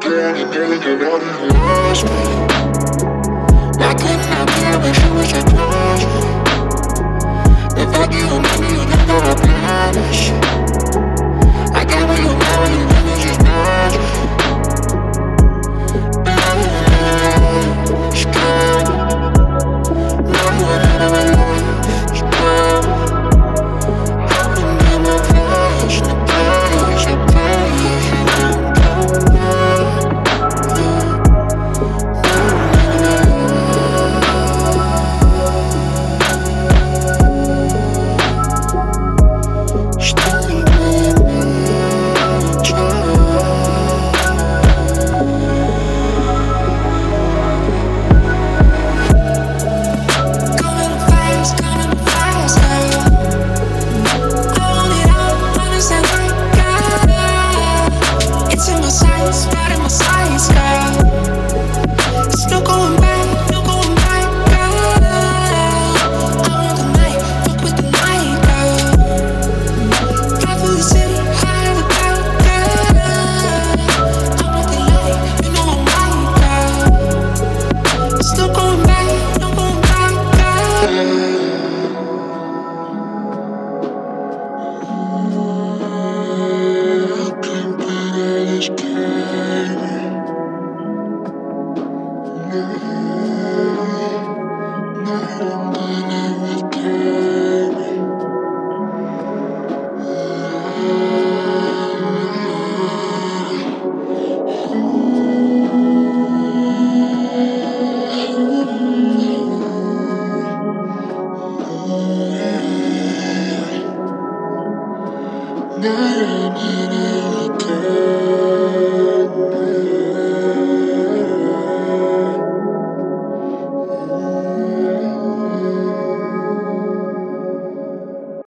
girl, you know that nobody loves me. Why couldn't I be her when she was your pleasure? The fact you remind me, you think that I promise. I got what you got, what you think is just magic. It's good. Now you would never love. It's good. I can be my flash, the place, the place. Na na na na